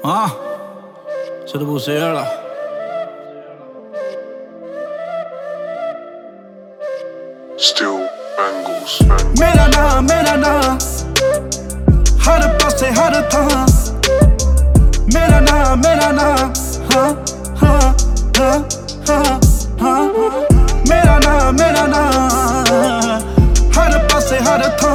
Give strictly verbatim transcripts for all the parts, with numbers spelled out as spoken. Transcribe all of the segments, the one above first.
Ah, se te pusiera. Still bangles. मेरा नाम मेरा नाम हर पासे हर थां मेरा नाम मेरा नाम हाँ हाँ हाँ हाँ हाँ मेरा नाम मेरा नाम हर पासे हर थां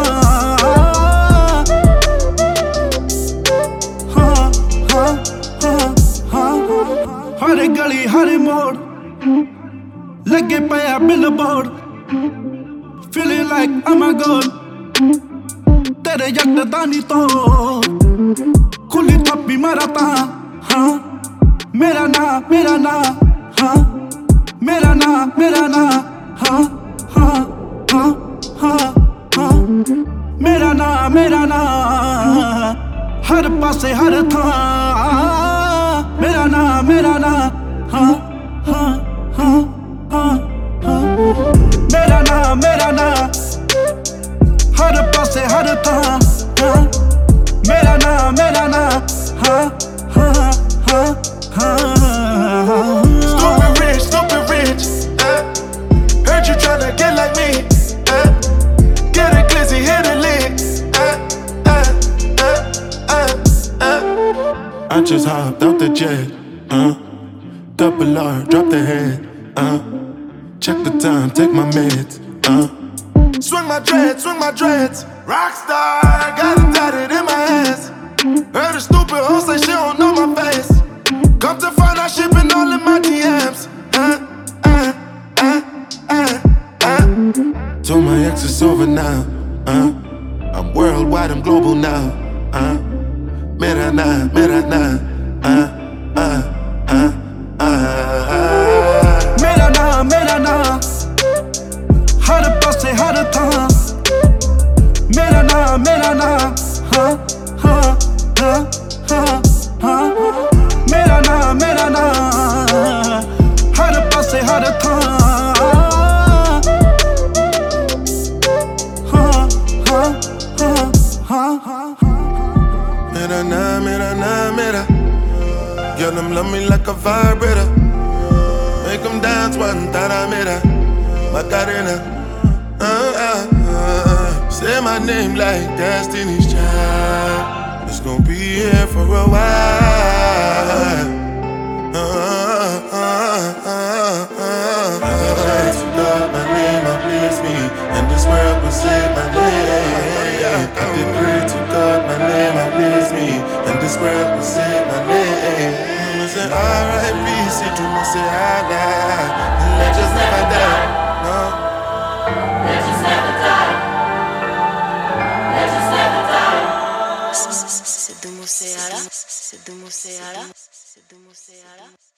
हाँ हाँ हाँ हाँ हर गली हर मोड़ लगे पिया billboard Feeling like I'm a god तेरे जट दानी तो खुली थप्पी मारता हाँ मेरा नाम मेरा नाम हाँ मेरा नाम मेरा नाम हाँ हाँ हाँ हाँ हाँ मेरा नाम मेरा नाम हर पासे हर थां मेरा नाम मेरा नाम हाँ हाँ हाँ हाँ हाँ मेरा नाम मेरा नाम हर पासे हर थां हाँ मेरा नाम मेरा नाम हाँ हाँ हाँ हाँ Stupid rich, stupid rich, uh. Heard you tryna get like me, uh. Get a glizzy, hit a lick, uh, uh, uh, uh, uh. I just hopped out the jet, uh. Double R, drop the head, uh. Check the time, take my meds, uh. Swing my dreads, swing my dreads. Rockstar, got it tatted in my hands. Heard a stupid hoe say she don't know my face. Come to find out she been all in my D Ms. Uh, uh, uh, uh, uh. Told my ex it's over now. Uh. I'm worldwide, I'm global now. Uh. Mera na, mera na. Uh, uh, uh, uh. मेरा नाम मेरा नाम हर पासे हर थां मेरा नाम मेरा नाम हाँ हाँ हाँ हाँ हाँ मेरा नाम मेरा नाम हर पासे हर थां हाँ हाँ हाँ हाँ हाँ Mera na, mera na, mera. Girl, them love me like a vibrator. Make them dance one tada mera. Macarena. Uh, uh, uh. Say my name like Destiny's Child. It's gonna be here for a while. Uh, uh, uh, uh, uh. I can pray to God, my name uplifts me, and this world will save my name. I did pray to God, my name uplifts me, and this world will save my name. I say R I P, see to me say I die, and legends never die. No. Legends never die. Legends never die. C'est de mon Seara, c'est de mon Seara, c'est de mon Seara.